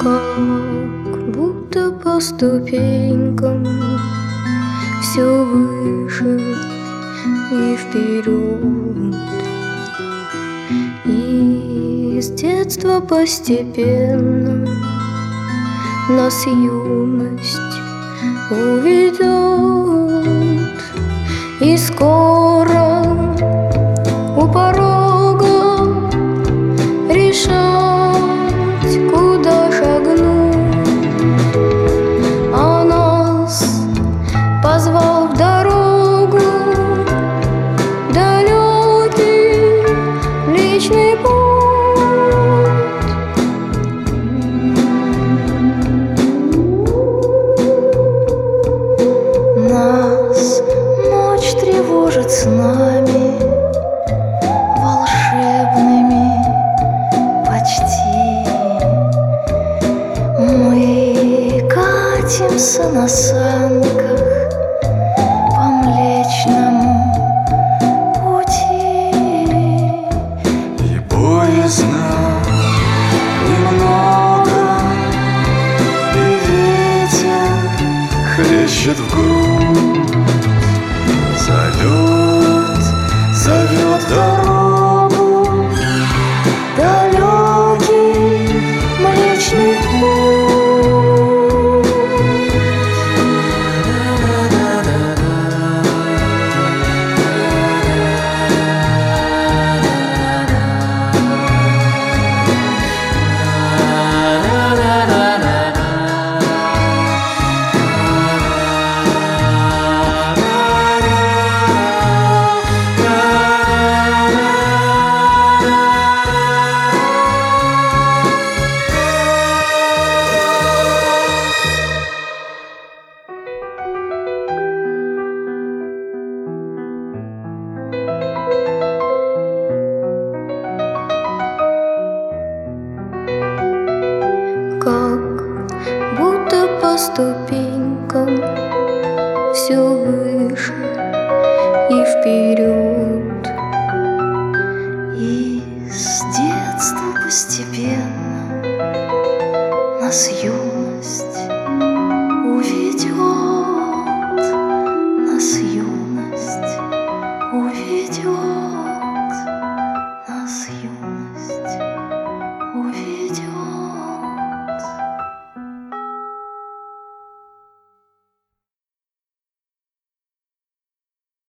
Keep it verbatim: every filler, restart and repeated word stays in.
Как будто по ступенькам все выше и вперед. И с детства постепенно нас юность уведет. И скоро у порога решать, куда шагнуть. А нас позвал в дорогу далекий Млечный Путь. Нас ночь тревожит снами волшебными почти. Мы катимся на санках по Млечному Пути. И боязно немного, и ветер хлещет в грудь. Зовет, зовет дорогу Далекий Млечный Путь. Как будто по ступенькам все выше и вперед. И с детства постепенно нас юность уведет, нас юность уведет.